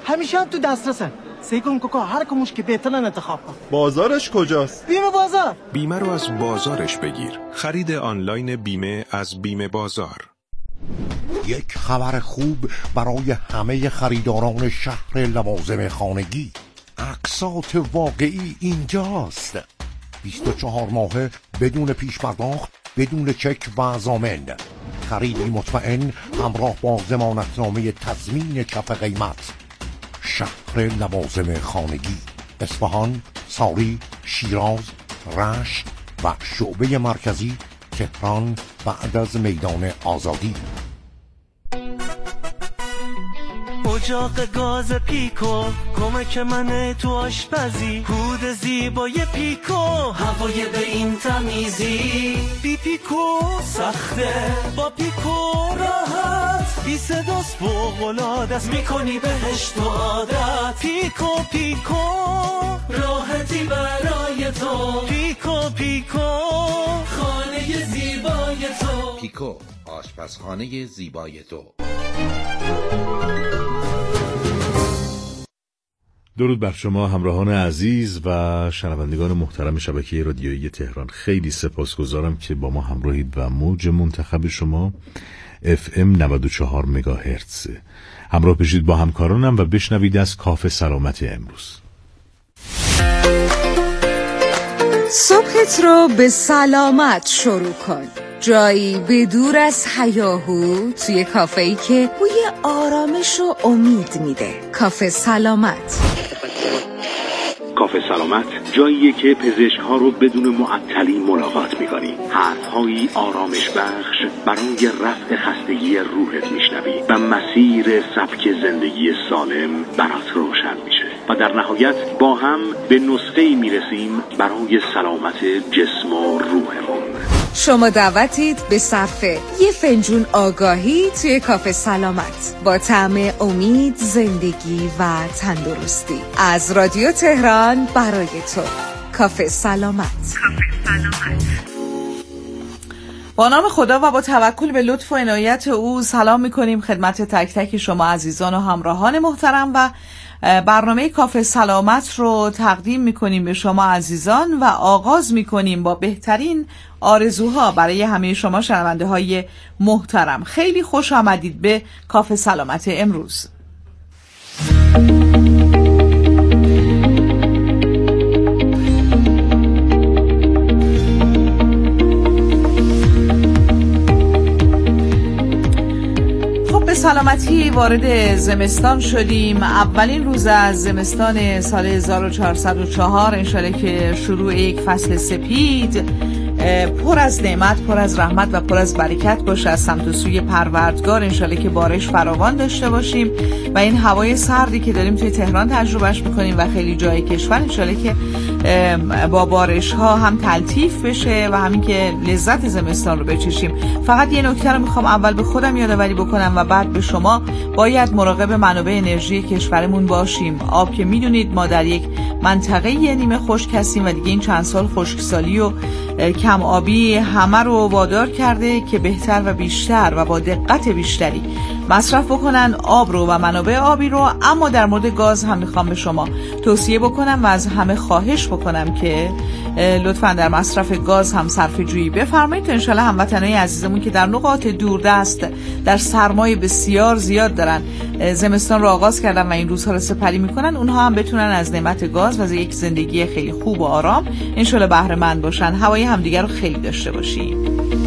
همیشه هم تو دسترسن. سعی کن کوکا هر کموش که بهترن انتخاب کن. بازارش کجاست؟ بیمه بازار. بیمه رو از بازارش بگیر. خرید آنلاین بیمه از بیمه بازار. یک خبر خوب برای همه خریداران شهر لوازم خانگی. اقساط واقعی اینجاست. 24 ماهه بدون پیش پرداخت، بدون چک و ضامن. خریدی مطمئن همراه با ضمانتنامه تضمین کف قیمت. شهر لوازم خانگی، اصفهان، ساری، شیراز، رشت و شعبه مرکزی تهران بعد از میدان آزادی. اجاق گاز پیکو کمک منه تو آشپزی. هود زیبای پیکو هوای به این تمیزی. بی پیکو سخته با پیکو راحت. بی صداست فوق‌العاده‌ست میکنی بهش تو عادت. پیکو پیکو راحتی برای تو. پیکو پیکو خانه زیبای تو. پیکو آشپزخانه زیبای تو. درود بر شما همراهان عزیز و شنوندگان محترم شبکه رادیویی تهران. خیلی سپاسگزارم که با ما همراهید و موج منتخب شما FM 94 مگاهرتز همراه بشید با همکارانم و بشنوید از کافه سلامت امروز. صبحت رو به سلامت شروع کن. جایی بدور از هیاهو، توی کافه‌ای که بوی آرامش و امید میده. کافه سلامت. کافه سلامت جاییه که پزشک‌ها رو بدون معطلی ملاقات می‌کنی. حرف‌هایی آرامش بخش برای رفع خستگی روحت میشنوی و مسیر سبک زندگی سالم برات روشن میشه و در نهایت با هم به نسخه‌ای میرسیم برای سلامت جسم و روحمون. شما دعوتید به صرف یه فنجون آگاهی توی کافه سلامت با طعم امید، زندگی و تندرستی. از رادیو تهران برای تو. کافه سلامت. با نام خدا و با توکل به لطف و عنایت او سلام می‌کنیم خدمت تک تک شما عزیزان و همراهان محترم و برنامه کافه سلامت رو تقدیم میکنیم به شما عزیزان و آغاز میکنیم با بهترین آرزوها برای همه شما شنونده های محترم. خیلی خوش آمدید به کافه سلامت امروز. سلامتی وارد زمستان شدیم. اولین روز از زمستان سال 1404 انشالله که شروع یک فصل سپید پر از نعمت، پر از رحمت و پر از برکت باشه از سمت و سوی پروردگار. انشالله که بارش فراوان داشته باشیم و این هوای سردی که داریم توی تهران تجربهش میکنیم و خیلی جای کشور انشالله که با بارش ها هم تلطیف بشه و همین که لذت زمستان رو بچشیم. فقط یه نکته رو میخوام اول به خودم یادآوری بکنم و بعد به شما. باید مراقب منابع انرژی کشورمون باشیم. آب که میدونید ما در یک منطقه نیمه خشک هستیم و دیگه این چند سال خشکسالی و کم آبی همه رو وادار کرده که بهتر و بیشتر و با دقت بیشتری مصرف بکنن آب رو و منابع آبی رو. اما در مورد گاز هم میخوام به شما توصیه بکنم و از همه خواهش بکنم که لطفاً در مصرف گاز هم صرفه جویی بفرمایید. انشالله هموطنای عزیزمون که در نقاط دوردست در سرمای بسیار زیاد دارن زمستان رو آغاز کردن و این روزها رو سپری میکنن، اونها هم بتونن از نعمت گاز و یک زندگی خیلی خوب و آرام انشالله بهره مند باشن. هوای همدیگر رو خیلی داشته باشیم.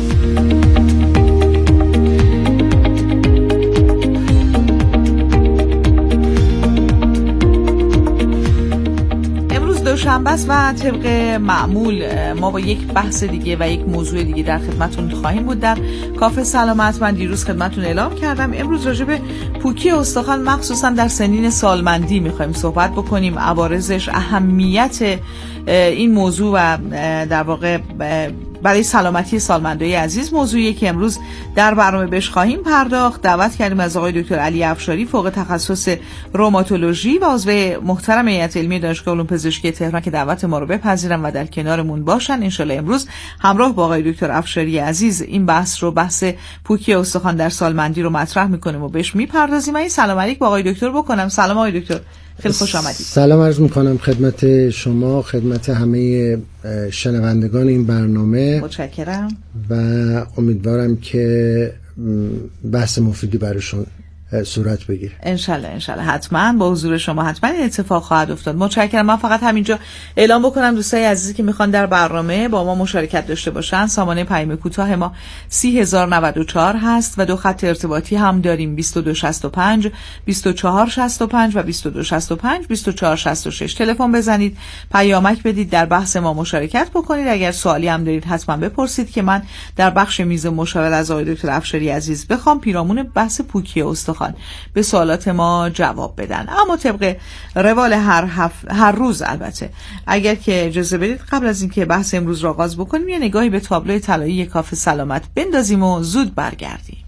دوشنبه است و طبق معمول ما با یک بحث دیگه و یک موضوع دیگه در خدمتون خواهیم بود در کافه سلامت. من دیروز خدمتون اعلام کردم امروز راجع به پوکی استخوان مخصوصا در سنین سالمندی میخوایم صحبت بکنیم. عوارضش، اهمیت این موضوع و در واقع برای سلامتی سالمندای عزیز موضوعی که امروز در برنامه بهش خواهیم پرداخت. دعوت کردیم از آقای دکتر علی افشاری، فوق تخصص روماتولوژی و عضو محترم هیئت علمی دانشگاه علوم پزشکی تهران که دعوت ما رو بپذیرن و در کنارمون باشن. انشالله امروز همراه با آقای دکتر افشاری عزیز این بحث پوکی استخوان در سالمندی رو مطرح میکنیم و بهش میپردازیم. من سلام علیک با آقای دکتر بکنم. سلام آقای دکتر، خیلی خوش آمدید. سلام عرض میکنم خدمت شما، خدمت همه شنوندگان این برنامه. متشکرم و امیدوارم که بحث مفیدی براشون صورت بگیره. انشالله حتما با حضور شما حتما این اتفاق خواهد افتاد. متشکرم. من فقط همینجا اعلام بکنم دوستای عزیزی که میخوان در برنامه با ما مشارکت داشته باشن، سامانه پیام کوتاه ما 30094 هست و 2 خط ارتباطی هم داریم، 2265 2465 و 2265 2466. تلفن بزنید، پیامک بدید، در بحث ما مشارکت بکنید. اگر سوالی هم دارید حتما بپرسید که من در بخش میز مشاور از آقای دکتر افشاری عزیز بخوام پیرامون بحث پوکی استخوان به سوالات ما جواب بدن. اما طبق روال هر روز البته اگر که اجازه بدید قبل از اینکه بحث امروز را آغاز بکنیم یه نگاهی به تابلوی طلایی کافه سلامت بندازیم و زود برگردیم.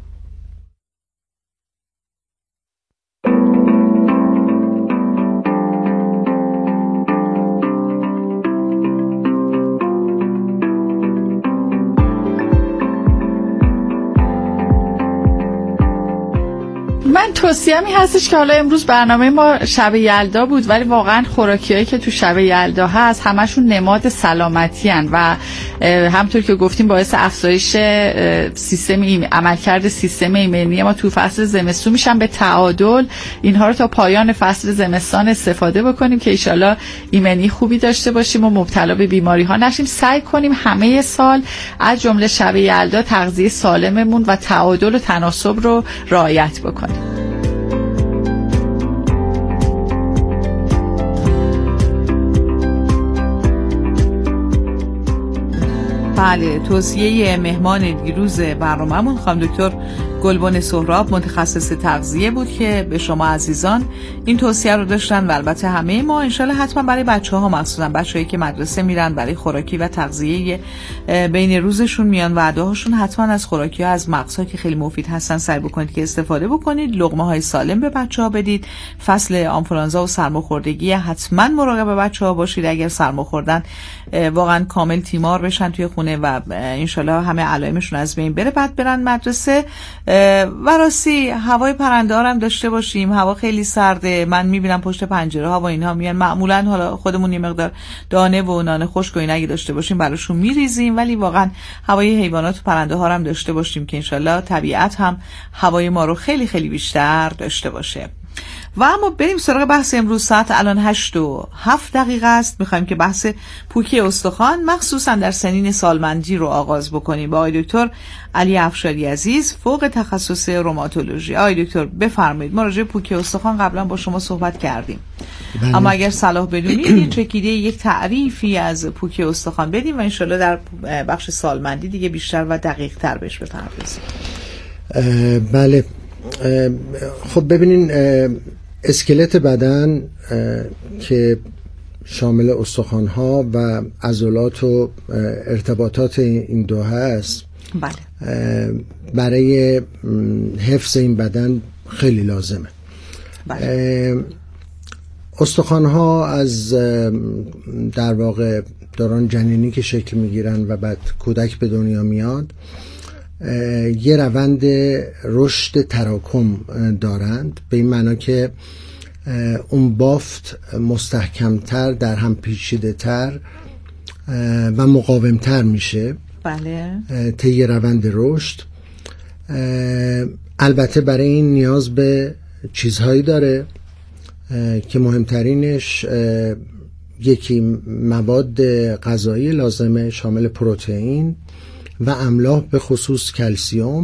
من توصیه‌می هستش که حالا امروز برنامه ما شب یلدا بود ولی واقعا خوراکیایی که تو شب یلدا هست همشون نماد سلامتی هن و همونطور که گفتیم باعث افزایش عملکرد سیستم ایمنی ما تو فصل زمستون میشن. به تعادل اینها رو تا پایان فصل زمستان استفاده بکنیم که انشالله ایمنی خوبی داشته باشیم و مبتلا به بیماری ها نشیم. سعی کنیم همه سال از جمله شب یلدا تغذیه سالممون و تعادل و تناسب رو رعایت بکنیم. بله، توصیه مهمان دیروز برنامه‌مون خانم دکتر گلبن سهراب متخصص تغذیه بود که به شما عزیزان این توصیه رو داشتن و البته همه ما انشالله حتما برای بچه‌ها مخصوصا بچه‌هایی که مدرسه میرن برای خوراکی و تغذیه بین روزشون میان وعده‌هاشون حتما از خوراکی‌ها از مغزها که خیلی مفید هستن سعی بکنید که استفاده بکنید. لقمه‌های سالم به بچه‌ها بدید. فصل آنفولانزا و سرماخوردگی حتما مراقب بچه‌ها باشید. اگر سرما خوردن واقعا کامل تیمار بشن توی خونه و انشالله همه علائمشون از بین بره بعد برن مدرسه. و راستی هوای پرنده ها هم داشته باشیم. هوا خیلی سرده، من میبینم پشت پنجره ها و اینها میان. معمولا حالا خودمون یه مقدار دانه و نان خشک و اینایی داشته باشیم براشون میریزیم، ولی واقعا هوای حیوانات و پرنده ها هم داشته باشیم که انشالله طبیعت هم هوای ما رو خیلی خیلی بیشتر داشته باشه. و اما بریم سراغ بحث امروز. ساعت الان 8:07 است. میخوایم که بحث پوکی استخوان مخصوصا در سنین سالمندی رو آغاز بکنیم با آقای دکتر علی افشاری عزیز، فوق تخصص روماتولوژی. آقای دکتر بفرمایید. ما راجع به پوکی استخوان قبلا با شما صحبت کردیم، اما اگر صلاح بدونید چکیده یک تعریفی از پوکی استخوان بدیم و انشالله در بخش سالمندی دیگه بیشتر و دقیق تر بهش بپردازیم. بله، خب ببینین اسکلت بدن که شامل استخوان‌ها و عضلات و ارتباطات این دو هست، بله، برای حفظ این بدن خیلی لازمه. بله. استخوان‌ها از در واقع دوران جنینی که شکل میگیرن و بعد کودک به دنیا میاد یه روند رشد تراکم دارند، به این معنا که اون بافت مستحکمتر، در هم پیچیده تر و مقاومتر میشه. بله. طی روند رشد. البته برای این نیاز به چیزهایی داره که مهمترینش یکی مواد غذایی لازمه شامل پروتئین و املاح به خصوص کلسیوم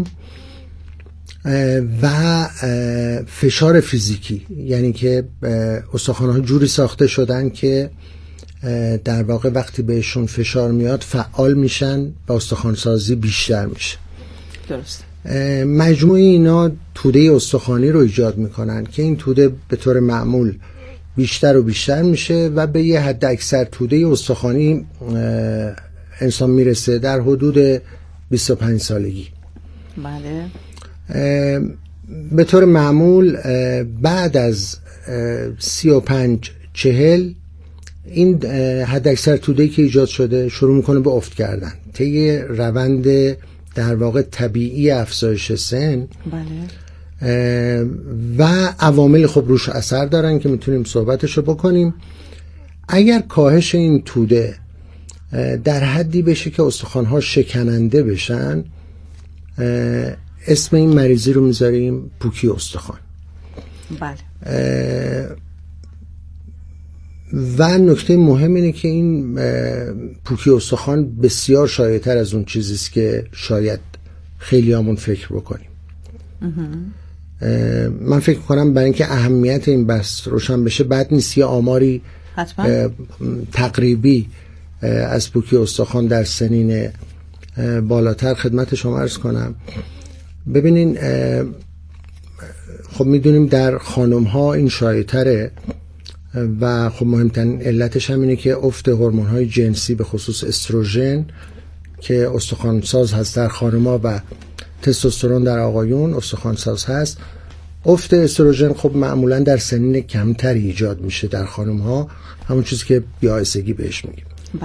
و فشار فیزیکی، یعنی که استخوان‌ها جوری ساخته شدن که در واقع وقتی بهشون فشار میاد فعال میشن و استخوان‌سازی بیشتر میشه. درست. مجموعه اینا توده استخوانی رو ایجاد میکنن که این توده به طور معمول بیشتر و بیشتر میشه و به یه حد اکثر توده استخوانی انسان میرسه در حدود 25 سالگی. بله. به طور معمول بعد از 35-40 این حداکثر توده‌ای که ایجاد شده شروع میکنه به افت کردن طی روند در واقع طبیعی افزایش سن. بله. و عوامل خب روش اثر دارن که میتونیم صحبتشو بکنیم. اگر کاهش این توده در حدی بشه که استخوان‌ها شکننده بشن، اسم این مریضی رو میذاریم پوکی استخوان. بله. و نکته مهم اینه که این پوکی استخوان بسیار شایع‌تر از اون چیزیست که شاید خیلی همون فکر بکنیم. من فکر کنم برای اینکه اهمیت این بحث روشن بشه بد نیست یه آماری تقریبی از پوکی استخوان در سنین بالاتر خدمت شما عرض کنم. ببینین خب میدونیم در خانم ها این شایع‌تره و خب مهمترین علتش هم اینه که افت هورمون های جنسی به خصوص استروژن که استخوان ساز هست در خانم ها و تستوسترون در آقایون استخوان ساز هست. افت استروژن خب معمولا در سنین کمتری ایجاد میشه در خانم ها، همون چیزی که بیاهستگی بهش میگیم.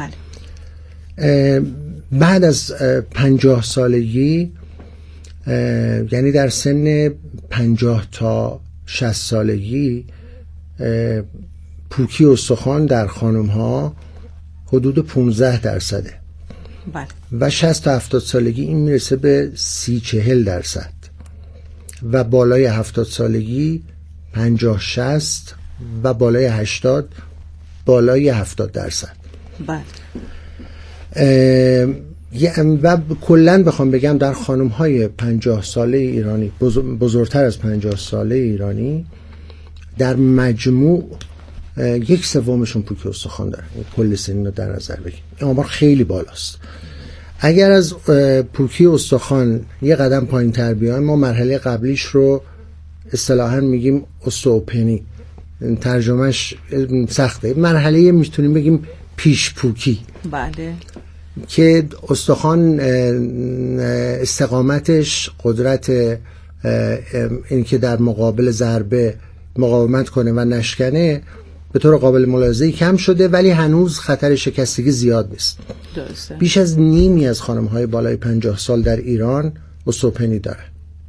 بله. بعد از 50 سالگی یعنی در سن 50 تا 60 سالگی پوکی استخوان در خانم ها حدود 15%. بله. و 60 تا 70 سالگی این میرسه به 30-40% و بالای 70 سالگی 50-60 و بالای 80 بالای 70%. بله. و کلن بخوام بگم در خانم های 50 ساله ایرانی بزرگتر از 50 ساله ایرانی در مجموع 1/3 پوکی استخوان دارن. کل سنین رو در نظر بگیم این آمار خیلی بالاست. اگر از پوکی استخوان یه قدم پایین تر بیایم ما مرحله قبلیش رو اصطلاحاً میگیم استئوپنی، ترجمهش سخته، مرحله میتونیم بگیم پیش پوکی. بله. که استخوان استقامتش قدرت این که در مقابل ضربه مقاومت کنه و نشکنه به طور قابل ملاحظه‌ای کم شده ولی هنوز خطر شکستگی زیاد نیست. درسته. بیش از نیمی از خانم‌های بالای 50 سال در ایران استئوپنی دارن.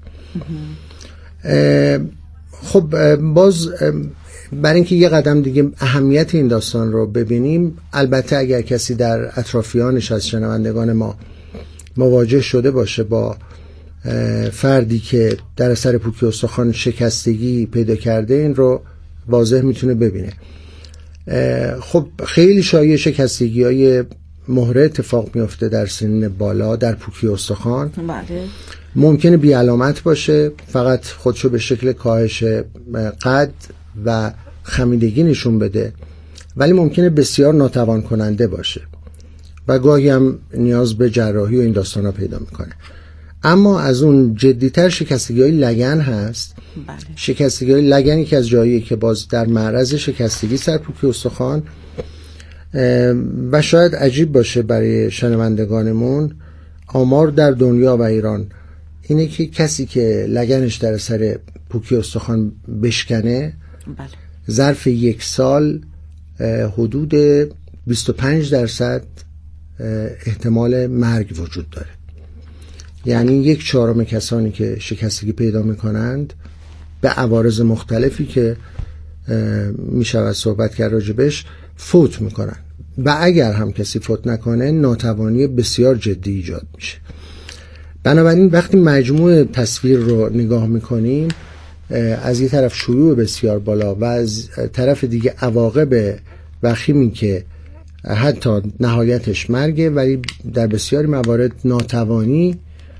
خب باز برای اینکه یه قدم دیگه اهمیت این داستان رو ببینیم، البته اگر کسی در اطرافیانش از شنوندگان ما مواجه شده باشه با فردی که در اثر پوکی استخوان شکستگی پیدا کرده این رو واضح میتونه ببینه. خب خیلی شایع شکستگی های مهره اتفاق میفته در سنین بالا در پوکی استخوان. بله. ممکنه بی علامت باشه، فقط خودشو به شکل کاهش قد و خمیدگی نشون بده، ولی ممکنه بسیار ناتوان کننده باشه و گاهی هم نیاز به جراحی و این داستانا پیدا میکنه. اما از اون جدیتر شکستگی های لگن هست. بله. شکستگی های لگنی که از جایی که باز در معرض شکستگی سرپوکی استخوان و شاید عجیب باشه برای شنوندگانمون، آمار در دنیا و ایران اینه که کسی که لگنش در اثر پوکی استخوان بشکنه، بله، ظرف 1 سال حدود 25% احتمال مرگ وجود داره. یعنی 1/4 کسانی که شکستگی پیدا میکنند به عوارض مختلفی که میشود صحبت کرد راجبش فوت میکنن و اگر هم کسی فوت نکنه ناتوانی بسیار جدی ایجاد میشه. بنابراین وقتی مجموع تصویر رو نگاه میکنیم، از یه طرف شیوع بسیار بالا و از طرف دیگه عواقب وخیمی که حتی نهایتش مرگه، ولی در بسیاری موارد ناتوانی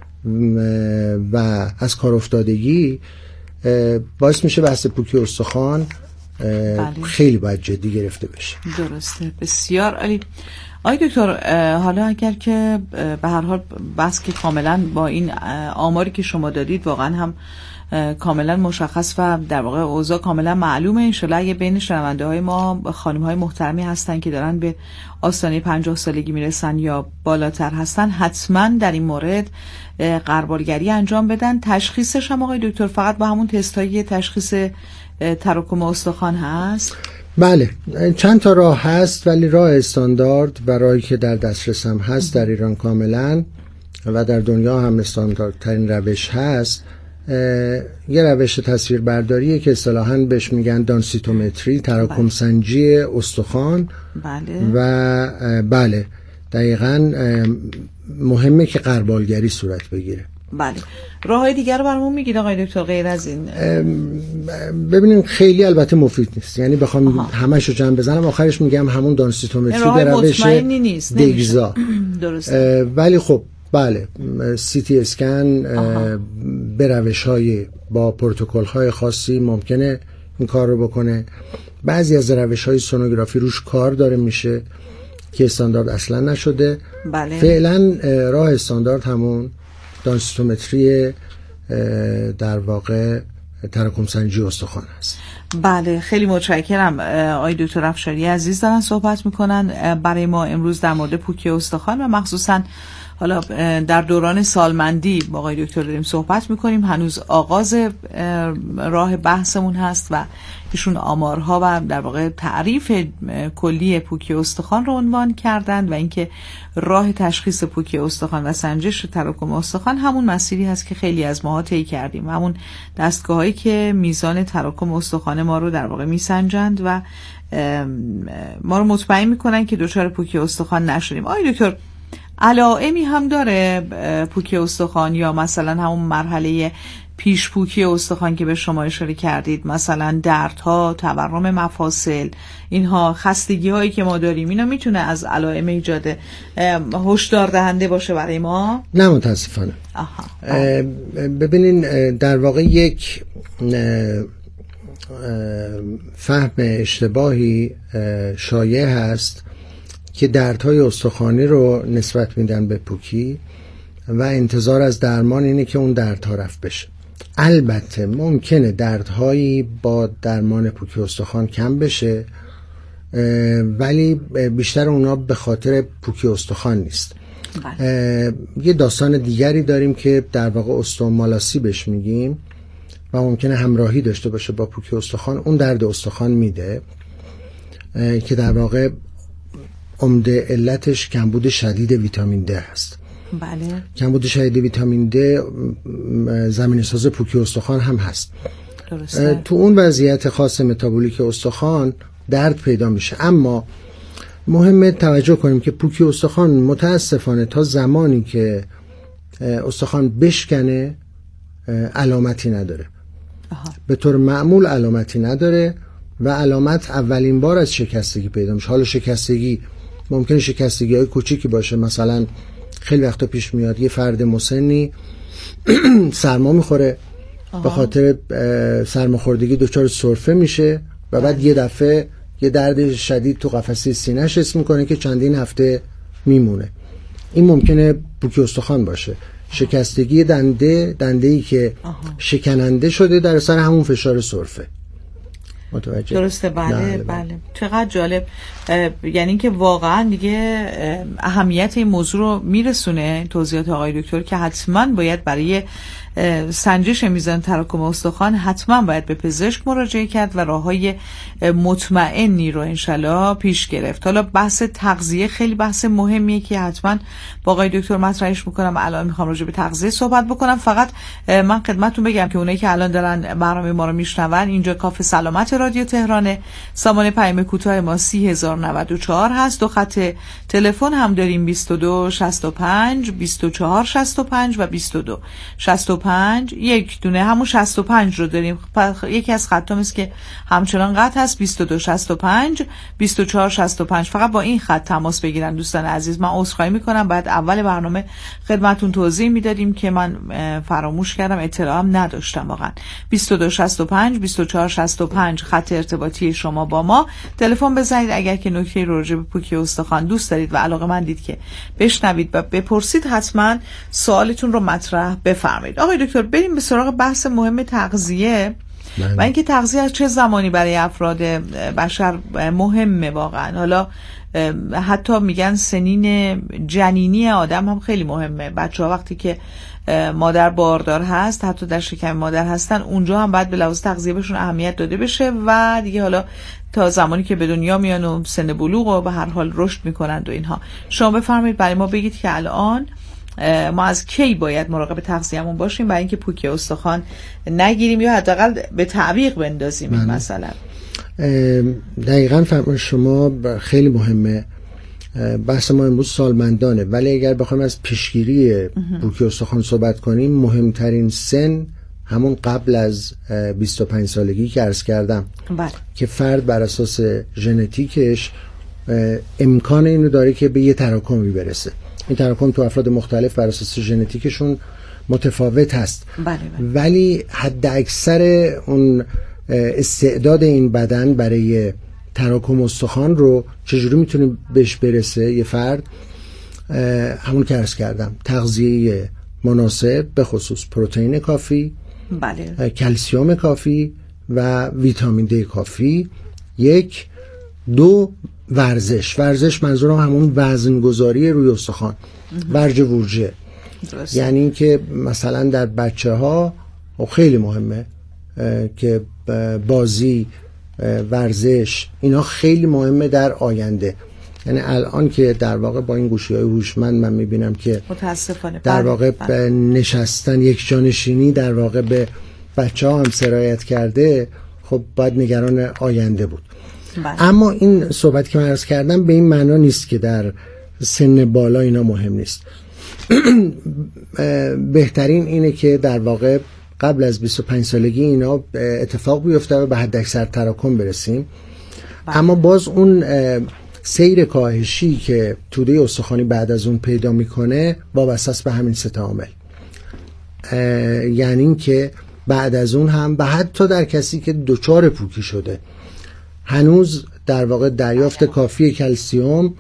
و از کار افتادگی باعث میشه بحث پوکی استخوان خیلی باید جدی گرفته بشه. درسته، بسیار عالی. آقای دکتر، حالا اگر که به هر حال بحث که کاملا با این آماری که شما دادید واقعا هم کاملا مشخص و در واقع اوضاع کاملا معلومه. انشالله اگه بین شنونده های ما خانم های محترمی هستن که دارن به آستانه 50 سالگی میرسن یا بالاتر هستن، حتما در این مورد غربالگری انجام بدن. تشخیصش هم آقای دکتر فقط با همون تستایی تشخیص تراکم استخوان هست؟ بله، چند تا راه هست، ولی راه استاندارد و راهی که در دسترس هم هست در ایران کاملا و در دنیا هم استانداردترین روش هست، یه روش تصویربرداریه که اصطلاحاً بهش میگن دانسیتومتری، تراکم سنجی استخوان. بله. و بله دقیقاً مهمه که غربالگری صورت بگیره. بله. راههای دیگر رو برامون میگید آقای دکتر غیر از این؟ ببینیم خیلی البته مفید نیست، یعنی بخوام همش رو جمع بزنم آخرش میگم همون دانسیتومتری به روش دگزا. درسته. ولی خب بله، سی تی اسکن به روش‌های با پروتکل‌های خاصی ممکنه این کار رو بکنه. بعضی از روش‌های سونوگرافی روش کار داره میشه که استاندارد اصلا نشده. بله. فعلا راه استاندارد همون دانسیتومتری در واقع تراکم سنجی استخوان است. بله، خیلی متشکرم. آقای دکتر افشاری عزیز دارن صحبت میکنن برای ما امروز در مورد پوکی استخوان و مخصوصا حالا در دوران سالمندی با آقای دکتر داریم صحبت میکنیم. هنوز آغاز راه بحثمون هست و ایشون آمارها و در واقع تعریف کلی پوکی استخوان رو عنوان کردند و اینکه راه تشخیص پوکی استخوان و سنجش تراکم استخوان همون مسیری هست که خیلی از ماها طی کردیم، همون دستگاهایی که میزان تراکم استخوان ما رو در واقع میسنجند و ما رو مطمئن میکنن که دچار پوکی استخوان نشدیم. آقای دکتر، علائمی هم داره پوکی استخوان یا مثلا همون مرحله پیش پوکی استخوان که به شما اشاره کردید، مثلا دردها، تورم مفاصل، اینها خستگی هایی که ما داریم، اینا میتونه از علائم ایجاد هشدار دهنده باشه برای ما؟ نه متاسفانه. ببینین در واقع یک فهم اشتباهی شایع هست که دردهای استخوانی رو نسبت میدن به پوکی و انتظار از درمان اینه که اون دردها رفع بشه. البته ممکنه دردهایی با درمان پوکی استخوان کم بشه، ولی بیشتر اونا به خاطر پوکی استخوان نیست. یه داستان دیگری داریم که در واقع استومالاسی بهش میگیم و ممکنه همراهی داشته باشه با پوکی استخوان. اون درد استخوان میده که در واقع عمده علتش کمبود شدید ویتامین د هست. بله. کمبود شدید ویتامین د زمینه‌ساز پوکی استخوان هم هست. درسته. تو اون وضعیت خاص متابولیک استخوان درد پیدا میشه، اما مهمه توجه کنیم که پوکی استخوان متاسفانه تا زمانی که استخوان بشکنه علامتی نداره. به طور معمول علامتی نداره و علامت اولین بار از شکستگی پیدا میشه. حالا شکستگی ممکنه شکستگی های کوچیکی باشه، مثلا خیلی وقتا پیش میاد یه فرد مسنی سرما میخوره، به خاطر سرماخوردگی دچار سرفه میشه و بعد یه دفعه یه درد شدید تو قفسه سینه‌اش حس میکنه که چندین هفته میمونه. این ممکنه پوکی استخوان باشه. شکستگی دنده‌ای که شکننده شده در اثر همون فشار سرفه. متوجه؟ درسته. بله. چقدر جالب. یعنی که واقعا دیگه اهمیت این موضوع رو میرسونه توضیحات آقای دکتر که حتما باید برای سنجش میزان تراکم استخوان حتما باید به پزشک مراجعه کرد و راههای مطمئنی رو انشالله پیش گرفت. حالا بحث تغذیه خیلی بحث مهمیه که حتما با آقای دکتر مطرحش میکنم. الان میخوام راجع به تغذیه صحبت بکنم. فقط من خدمتتون بگم که اونایی که الان دارن برنامه ما رو میشنون، اینجا کافه سلامت رادیو تهرانه. سامان پیام کوتاه ما 3094 هست. دو خط تلفن هم داریم 22 65 24 65 و 22 65. یک دونه همون 65 رو داریم. یکی از خطام است که همچنان قطع هست 22 65 24 65. فقط با این خط تماس بگیرن دوستان عزیز. من عذرخواهی میکنم، بعد اول برنامه خدمتتون توضیح میدادیم که من فراموش کردم، اطلاعم نداشتم واقعا. 22 65 24 65 خط ارتباطی شما با ما. تلفن بزنید اگر که نکته راجع به پوکی استخوان دوست دارید و علاقه‌مندید که بشنوید و بپرسید، حتما سوالتون رو مطرح بفرمایید. آقای آقای دکتر بریم به سراغ بحث مهم تغذیه و اینکه تغذیه از چه زمانی برای افراد بشر مهمه واقعا. حالا حتی میگن سنین جنینی آدم هم خیلی مهمه. بچه‌ها وقتی که مادر باردار هست، حتی در شکم مادر هستن، اونجا هم باید به لحاظ تغذیه بهشون اهمیت داده بشه و دیگه حالا تا زمانی که به دنیا میان و سن بلوغ و به هر حال رشد میکنند و اینها. شما بفرمایید برای ما بگید که الان ما از کی باید مراقب تغذیه‌مون باشیم برای اینکه پوکی استخوان نگیریم یا حداقل به تعویق بندازیم این مسئله. دقیقاً فرمان شما خیلی مهمه. بحث ما امروز سالمندانه، ولی اگر بخوایم از پیشگیری پوکی استخوان صحبت کنیم، مهمترین سن همون قبل از 25 سالگی که عرض کردم که فرد بر اساس ژنتیکش امکان اینو داره که به یه تراکمی برسه. این تراکم تو افراد مختلف بر اساس ژنتیکشون متفاوت هست. ولی حد اکثر اون استعداد این بدن برای تراکم استخوان رو چجوری میتونه بهش برسه یه فرد؟ همون که عرض کردم، تغذیه مناسب، به خصوص پروتئین کافی، کلسیم کافی و ویتامین دی کافی. 1 2 ورزش منظورم همون وزنگذاری روی استخوان، ورج ورجه. یعنی اینکه مثلا در بچه‌ها خیلی مهمه که بازی، ورزش، اینا خیلی مهمه در آینده. یعنی الان که در واقع با این گوشی‌های هوشمند من می‌بینم که متاسفانه در واقع نشستن، یک جانشینی در واقع به بچه‌ها هم سرایت کرده، خب باید نگران آینده بود. اما این صحبت که من عرض کردم به این معنا نیست که در سن بالا اینا مهم نیست. بهترین اینه که در واقع قبل از 25 سالگی اینا اتفاق بیفته و به حد اکثر تراکم برسیم. اما باز اون سیر کاهشی که توده استخوانی بعد از اون پیدا میکنه وابسته است به همین 3 عامل. یعنی این که بعد از اون هم و حتی در کسی که دچار پوکی شده هنوز در واقع دریافت کافی کلسیم،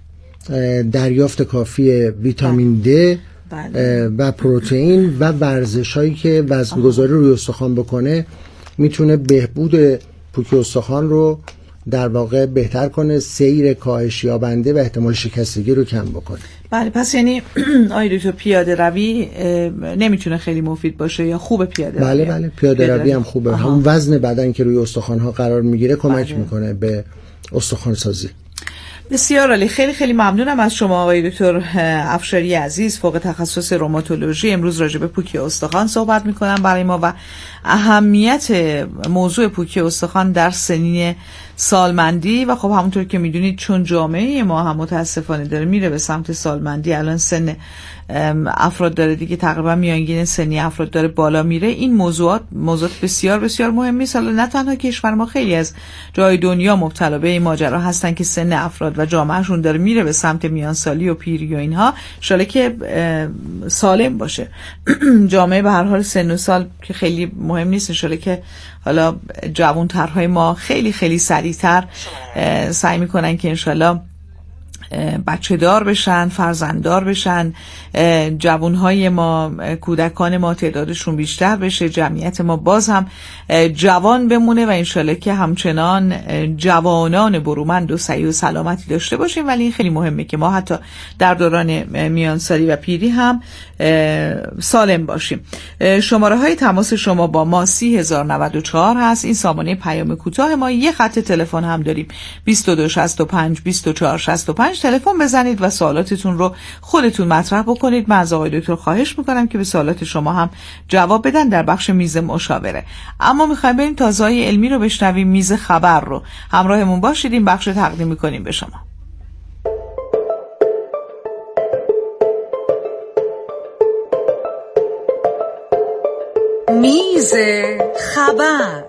دریافت کافی ویتامین دی و پروتئین و ورزش هایی که وزنگذاری روی استخوان بکنه میتونه بهبود پوکی استخوان رو در واقع بهتر کنه، سیر کاهش یابنده و احتمال شکستگی رو کم بکنه. بله، پس یعنی آیا تو پیاده روی نمیتونه خیلی مفید باشه یا خوب پیاده روی؟ بله پیاده روی هم خوبه. همون وزن بدن که روی استخوان ها قرار میگیره کمک میکنه به استخوان سازی. بسیار عالی. خیلی خیلی ممنونم از شما آقای دکتر افشاری عزیز، فوق تخصص روماتولوژی. امروز راجع به پوکی استخوان صحبت میکنم برای ما و اهمیت موضوع پوکی استخوان در سنین سالمندی. و خب همونطور که میدونید چون جامعه ما هم متاسفانه داره میره به سمت سالمندی، الان سن افراد داره دیگه تقریبا میانگین سنی افراد داره بالا میره. این موضوعات بسیار بسیار مهمی است. حالا نه تنها کشور ما، خیلی از جای دنیا مبتلا به این ماجرا هستن که سن افراد و جامعهشون داره میره به سمت میانسالی و پیری و اینها. انشالله که سالم باشه جامعه. به هر حال سن و سال که خیلی مهم نیست، انشالله که حالا جوانترهای ما خیلی خیلی سریعتر سعی میکنن که انشالله بچه دار بشن، فرزنددار بشن، جوانهای ما، کودکان ما تعدادشون بیشتر بشه، جمعیت ما باز هم جوان بمونه و انشالله که همچنان جوانان برومند و سعی و سلامتی داشته باشیم. ولی این خیلی مهمه که ما حتی در دوران میانسالی و پیری هم سالم باشیم. شماره های تماس شما با ما 30,094 هست، این سامانه پیام کوتاه ما. یه خط تلفن هم داریم 2265 2465. تلفن بزنید و سوالاتتون رو خودتون مطرح بکنید. من از آقای دکتر خواهش میکنم که به سوالات شما هم جواب بدن در بخش میز مشاوره. اما میخوایم بریم تازه‌های علمی رو بشنویم، میز خبر رو. همراهمون باشید، این بخش رو تقدیم میکنیم به شما. میز خبر.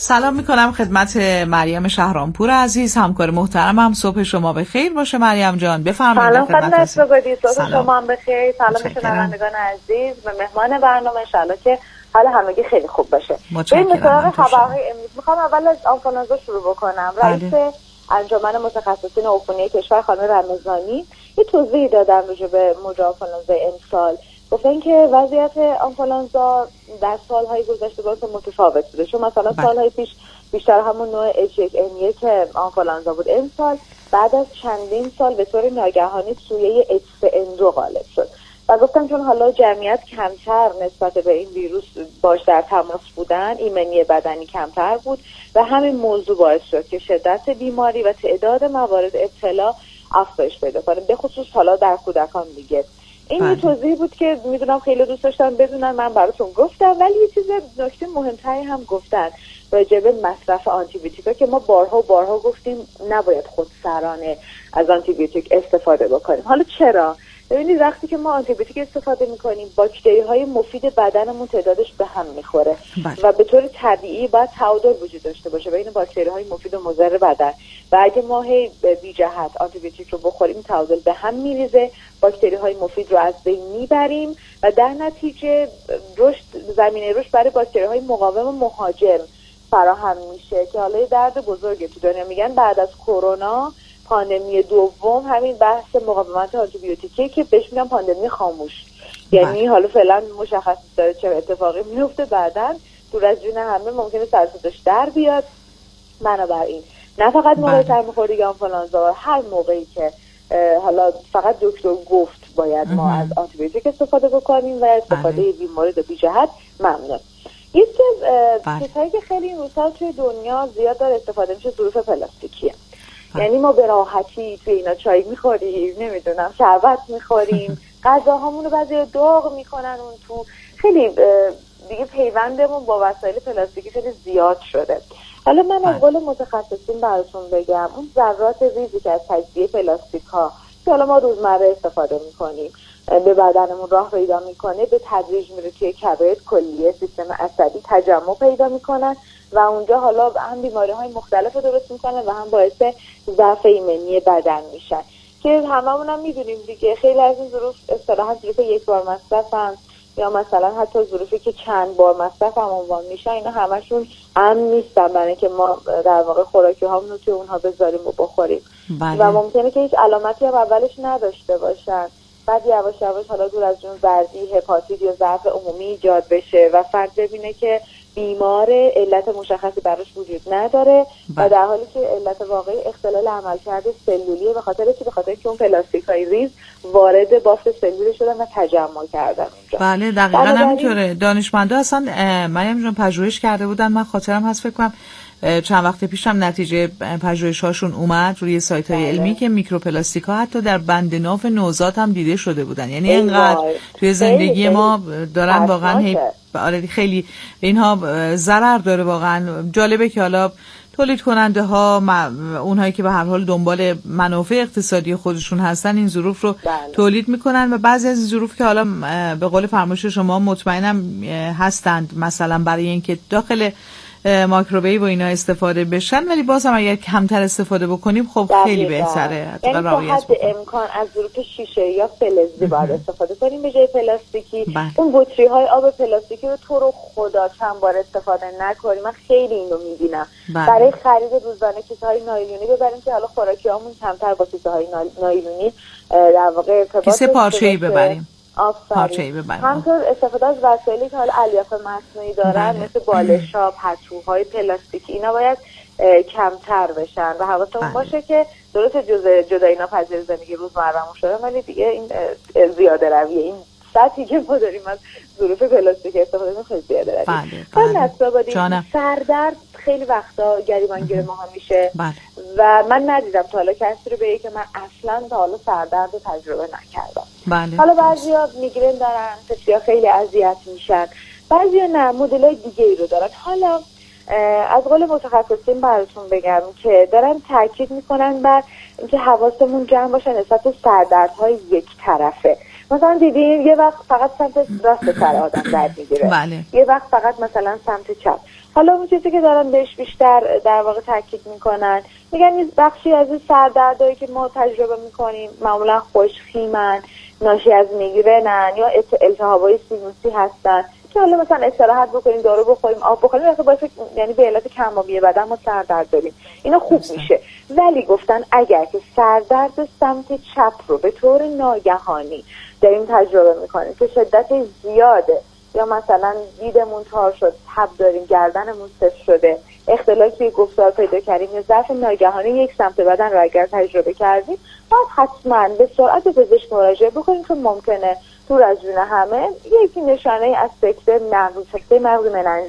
سلام میکنم خدمت مریم شهرامپور عزیز، همکار محترمم. صبح شما بخیر باشه مریم جان، بفرمایید. سلام خدمت صبح شما هم بخیر. سلام به شنوندگان عزیز و مهمان برنامه، ان شاءالله که حال همگی خیلی خوب باشه. بریم سراغ خبرهای امروز. میخوام اول از آنفولانزا شروع بکنم. رئیس انجمن متخصصین عفونی کشور خانم رمضانی یه توضیحی دادن راجع به موج آنفولانزا امسال. گفتن که وضعیت آنفولانزا در سالهای گذشته باید متفاوت بوده، چون مثلا سالهای پیش بیشتر همون نوع H1N1 آنفولانزا بود. امسال بعد از چندین سال به طور ناگهانی سویه H3N2 غالب شد و گفتن چون حالا جمعیت کمتر نسبت به این ویروس باش در تماس بودن، ایمنی بدنی کمتر بود و همین موضوع باعث شد که شدت بیماری و تعداد موارد ابتلا افزایش پیدا کنه، به خصوص حالا در کودکان دیگه. این یه توضیح بود که میدونم خیلی دوست داشتن بدونن، من براتون گفتم، ولی یه چیز نکته مهمتری هم گفتن راجع به مصرف آنتیبیوتیکا که ما بارها گفتیم نباید خودسرانه از آنتیبیوتیک استفاده بکنیم. حالا چرا؟ ببینید وقتی که ما آنتیبیوتیک استفاده میکنیم باکتری‌های مفید بدنمون تعدادش به هم میخوره و به طور طبیعی باید تعادل وجود داشته باشه بین باکتری‌های مفید و مضر بدن و اگه ما هی بی جهت آنتیبیوتیک رو بخوریم تعادل به هم میریزه، باکتری‌های مفید رو از بین میبریم و در نتیجه زمینه رشد برای باکتری‌های مقاوم مهاجم فراهم میشه که حالا درد بزرگه تو دنیا. میگن بعد از کرونا پاندمی دوم همین بحث مقاومت آنتیبیوتیکی که بهش میگن پاندمی خاموش، یعنی حالا فعلا مشخص داره چه اتفاقی میفته، بعداً دور از جون همه ممکنه سرصداش در بیاد. بنابراین نه فقط موقع سرماخوردگی آنفولانزا، هر موقعی که حالا فقط دکتر گفت باید ما از آنتیبیوتیک استفاده بکنیم و استفاده بیمورد بی جهت ممنوع. یه چیزی که خیلی این روزها توی دنیا زیاد داره استفاده میشه ظروف پلاستیکیه. یعنی ما به راحتی توی اینا چای میخوریم، نمیدونم شربت میخوریم، غذاهامون رو بعضی داغ میکنن اون تو. خیلی دیگه پیوندمون با وسایل پلاستیکی خیلی زیاد شده. حالا من از قول متخصصین براتون بگم اون ذرات ریزی که از تجزیه پلاستیک ها که حالا ما روزمره استفاده میکنیم به بدنمون راه پیدا میکنه، به تدریج میره توی کبد، کلیه، سیستم عصبی تجمع پیدا میکنن و اونجا حالا هم بیماری‌های مختلف رو درست میکنن و هم باعث ضعف ایمنی بدن میشن که هممون هم میدونیم دیگه. خیلی از این ظروف اصطلاحاً ظروف یک بار مصرفن یا مثلا حتی ظروفی که چند بار مصرف هم عنوان میشن، اینا همشون امن نیستن برای که ما در واقع خوراکی هامون رو توی اونها بذاریم و بخوریم. و ممکنه که هیچ علامتی هم اولش نداشته باشن، بعد یواش یواش حالا دور از جون زردی، هپاتیت یا ضعف عمومی ایجاد بشه و فرد ببینه که بیمار علت مشخصی براش وجود نداره و در حالی که علت واقعی اختلال عملکرد سلولیه، به خاطر که اون پلاستیک‌های ریز وارد بافت سلولی شدن و تجمع کردن اونجا. بله دقیقاً همینطوره. دانشمندا اصلا مریم جان پژوهش کرده بودن، من خاطرم هست فکر کنم چند وقت پیشم نتیجه پژوهش‌هاشون اومد روی سایت‌های علمی که میکروپلاستیک‌ها حتی در بند ناف نوزاد هم دیده شده بودن. یعنی اینقدر توی زندگی ما دارن واقعا خیلی به اینها ضرر داره. واقعا جالبه که حالا تولید کننده ها اونهایی که به هر حال دنبال منافع اقتصادی خودشون هستن این ظروف رو تولید میکنن و بعضی از این ظروف که حالا به قول فرمایش شما مطمئنم هستند مثلا برای اینکه داخل مایکروویو و اینا استفاده بشن، ولی باز هم اگر کمتر استفاده بکنیم خب خیلی بهتره. یعنی تا حد امکان از ظروف شیشه یا فلزی باید استفاده کنیم به جای پلاستیکی. اون بطری های آب پلاستیکی رو تو رو خدا چند بار استفاده نکنیم. من خیلی اینو میبینم. برای خرید روزانه کیسه های نایلونی ببریم که حالا خوراکیامون کمتر با کیسه های نایلونی در واقع کیسه پارچه‌ای ببریم. همطور استفاده از وسایلی که حالا الیاف مصنوعی دارن مثل بالش‌ها، پتوهای پلاستیکی، اینا باید کمتر بشن و حواسمون باشه که درست جدایی ناپذیر زندگی روزمره‌مون شده، ولی دیگه این زیاده رویه. این سطحی که ما داریم از ظروف پلاستیک استفاده می‌کنیم خیلی زیاده رویه. سردرد خیلی وقتا گریبانگیر ماها میشه و من ندیدم تا حالا کسی رو بگه که من اصلا تا حالا سردرد رو تجربه نکردم. حالا بعضیا میگرن دارن، بسیار خیلی اذیت میشن، بعضیا نه، مدلای دیگه ای رو دارن. حالا از قول متخصصین براتون بگم که دارن تاکید میکنن بر اینکه حواسمون جمع باشه نسبت به سردردهای یک طرفه. مثلا دیدین یه وقت فقط سمت راست سر آدم درد میگیره، یه وقت فقط مثلا سمت چپ. حالا اون چیزی که دارن بهش بیشتر در واقع تاکید میکنن، میگن این بخشی از این سردردایی که ما تجربه میکنیم معمولا خوشخیمن، ناشی از میگرنن یا التهابای سینوسی هستن که حالا مثلا استراحت بکنیم، دارو بخوریم، آب بخوریم، مثلا باعث یعنی به علت کم‌آبی بدن ما سردرد داریم، اینا خوب میشه. ولی گفتن اگر که سردرد سمت چپ رو به طور ناگهانی داریم تجربه میکنیم که شدت زیاده، یا مثلا دیدمون تار شد، تب داریم، گردنمون سفت شده، اختلال توی گفتار پیدا کردیم یا ضعف ناگهانی یک سمت بدن رو اگر تجربه کردیم، باید حتما به سرعت به پزشک مراجعه بکنیم که ممکنه دور از جون همه یکی نشانه از سکته مغزی مننژی